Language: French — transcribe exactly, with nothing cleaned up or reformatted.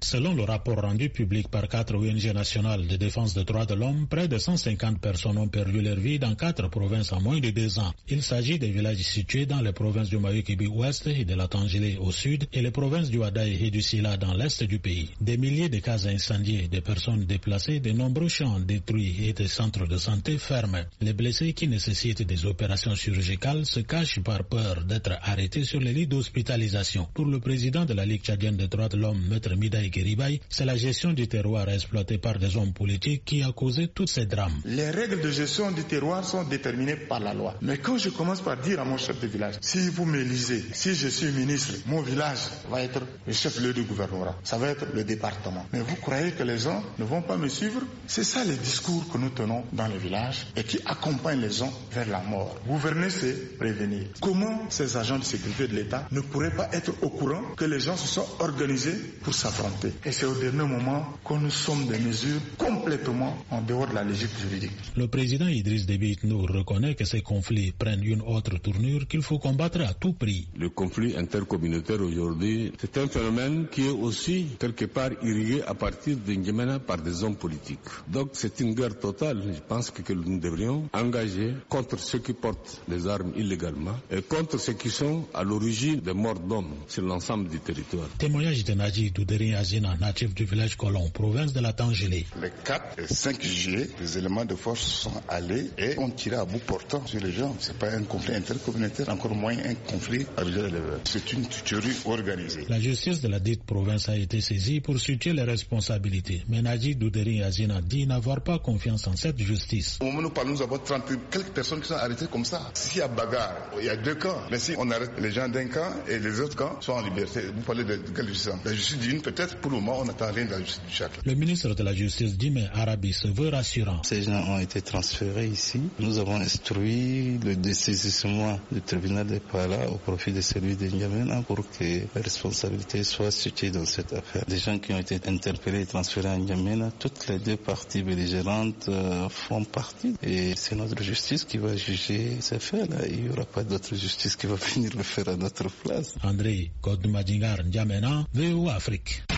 Selon le rapport rendu public par quatre O N G nationales de défense des droits de l'homme, près de cent cinquante personnes ont perdu leur vie dans quatre provinces en moins de deux ans. Il s'agit des villages situés dans les provinces du Mayukibi-Ouest et de la Tangélé au sud et les provinces du Hadaï et du Sila dans l'est du pays. Des milliers de cases incendiées, des personnes déplacées, de nombreux champs détruits et des centres de santé fermés. Les blessés qui nécessitent des opérations chirurgicales se cachent par peur d'être arrêtés sur les lits d'hospitalisation. Pour le président de la Ligue tchadienne des droits de l'homme, Maître Midaï Keribaï, c'est la gestion du terroir exploitée par des hommes politiques qui a causé tous ces drames. Les règles de gestion du terroir sont déterminées par la loi. Mais quand je commence par dire à mon chef de village, si vous m'élisez, si je suis ministre, mon village va être le chef-lieu du gouvernorat, ça va être le département. Mais vous croyez que les gens ne vont pas me suivre? C'est ça le discours que nous tenons dans les villages et qui accompagne les gens vers la mort. Gouverner, c'est prévenir. Comment ces agents de sécurité de l'État ne pourraient pas être au courant que les gens se sont organisés pour s'affronter? Et c'est au dernier moment que nous sommes des mesures complètement en dehors de la logique juridique. Le président Idriss Déby Itno reconnaît que ces conflits prennent une autre tournure qu'il faut combattre à tout prix. Le conflit intercommunautaire aujourd'hui, c'est un phénomène qui est aussi quelque part irrigué à partir de N'Djamena par des hommes politiques. Donc c'est une guerre totale, je pense que, que nous devrions engager contre ceux qui portent les armes illégalement et contre ceux qui sont à l'origine des morts d'hommes sur l'ensemble du territoire. Témoignage de Nadji Douderi Azina, natif du village Colomb, province de la Tangélé. Les quatre et cinq juillet, les éléments de force sont allés et ont tiré à bout portant sur les gens. C'est pas un conflit intercommunautaire, encore moins un conflit avec les éleveurs. C'est une tuerie organisée. La justice de la dite province a été saisie pour situer les responsabilités. Mais Nadji Douderi Azina dit n'avoir pas confiance en cette justice. Au moment où nous parlons, nous avons trente quelques personnes qui sont arrêtées comme ça. S'il y a bagarre, il y a deux camps. Mais si on arrête les gens d'un camp et les autres camps sont en liberté, vous parlez de, de quelle justice? La justice d'une, peut-être pour le moment, on n'attend rien de la justice du Tchad. Le ministre de la Justice, Dime Arabi, se veut rassurant. Ces gens ont été transférés ici. Nous avons instruit le dessaisissement du tribunal de Pala au profit de celui de N'Djamena pour que la responsabilité soit située dans cette affaire. Les gens qui ont été interpellés et transférés à N'Djamena, toutes les deux parties belligérantes euh, font partie. Et c'est notre justice qui va juger ces faits-là. Il n'y aura pas d'autre justice qui va venir le faire à notre place. André Kodoumadingar N'Djamena, V O Afrique.